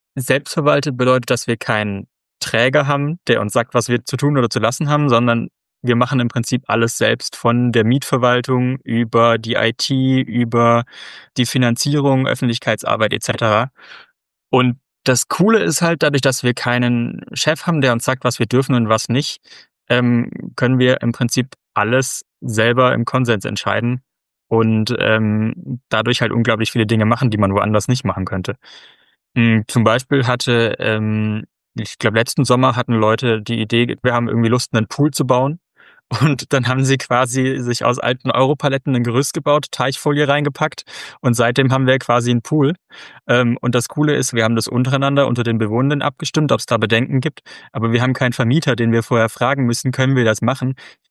Selbstverwaltet bedeutet, dass wir keinen Träger haben, der uns sagt, was wir zu tun oder zu lassen haben, sondern wir machen im Prinzip alles selbst, von der Mietverwaltung über die IT, über die Finanzierung, Öffentlichkeitsarbeit et cetera. Und das Coole ist halt, dadurch, dass wir keinen Chef haben, der uns sagt, was wir dürfen und was nicht, können wir im Prinzip alles selber im Konsens entscheiden und, dadurch halt unglaublich viele Dinge machen, die man woanders nicht machen könnte. Zum Beispiel ich glaube, letzten Sommer hatten Leute die Idee, wir haben irgendwie Lust, 'nen Pool zu bauen. Und dann haben sie quasi sich aus alten Europaletten 'nen Gerüst gebaut, Teichfolie reingepackt und seitdem haben wir quasi 'n Pool. Und das Coole ist, wir haben das untereinander unter den Bewohnenden abgestimmt, ob's da Bedenken gibt, aber wir haben keinen Vermieter, den wir vorher fragen müssen: „Können wir das machen?“